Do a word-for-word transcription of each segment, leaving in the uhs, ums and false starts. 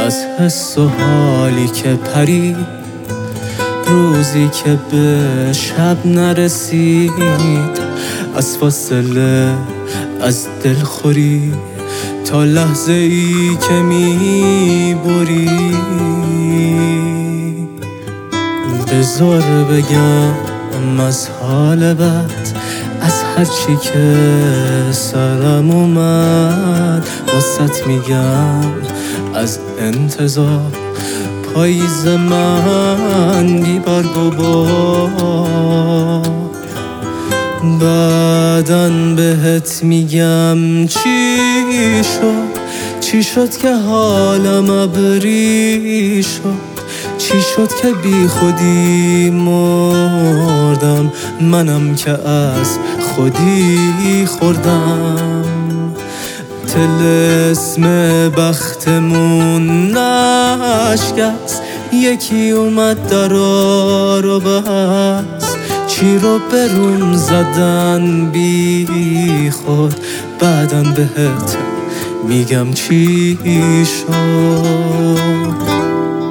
از حس و حالی که پرید، روزی که به شب نرسید، از فاصله از دلخوری تا لحظه ای که میبری. بذار بگم از حال بد، از هرچی که سرم اومد، واسط میگم از انتظار پاییز من بی برگ و بار. بعدن بهت میگم چی شد، چی شد که حالم ابری شد، چی شد که بی خودی مردم، منم که از خودی خوردم. طلسم بختمون نشکست، یکی اومد درا رو بست، چی رو بروم زدن بی خود. بعدن بهت میگم چی شد.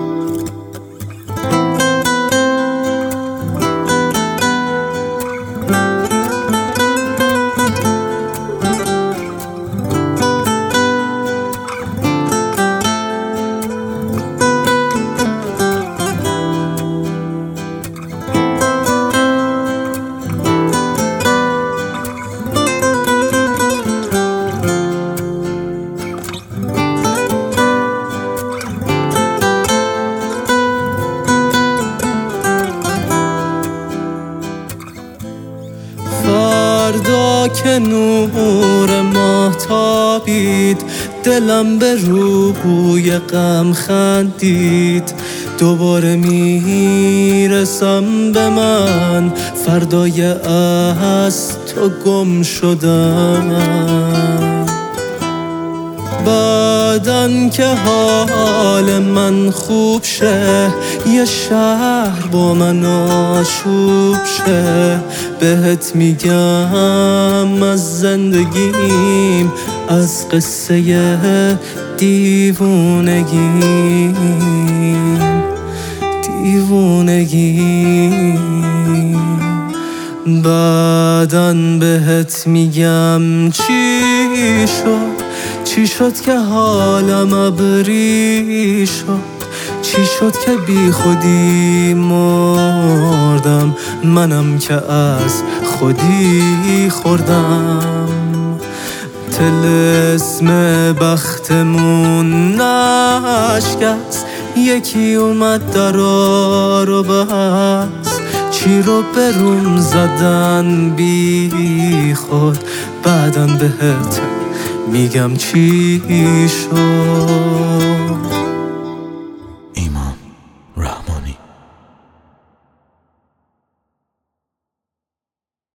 فردا که نور ماه تابید، دلم به روی غم خندید. دوباره میرسم به من، فردای از تو گم شدم. بعدن که حال من خوب شه، یه شهر با من آشوب شه، بهت میگم از زندگیم، از قصه دیوونگیم دیوونگیم. بعدن بهت میگم چی شد، چی شد که حالم ابری شد، چی شد که بی خودی مردم، منم که از خودی خوردم. طلسم بختمون نشکست، یکی اومد درا رو بست، چی رو بروم زدن بی خود. بعدن بهت میگم چی شد.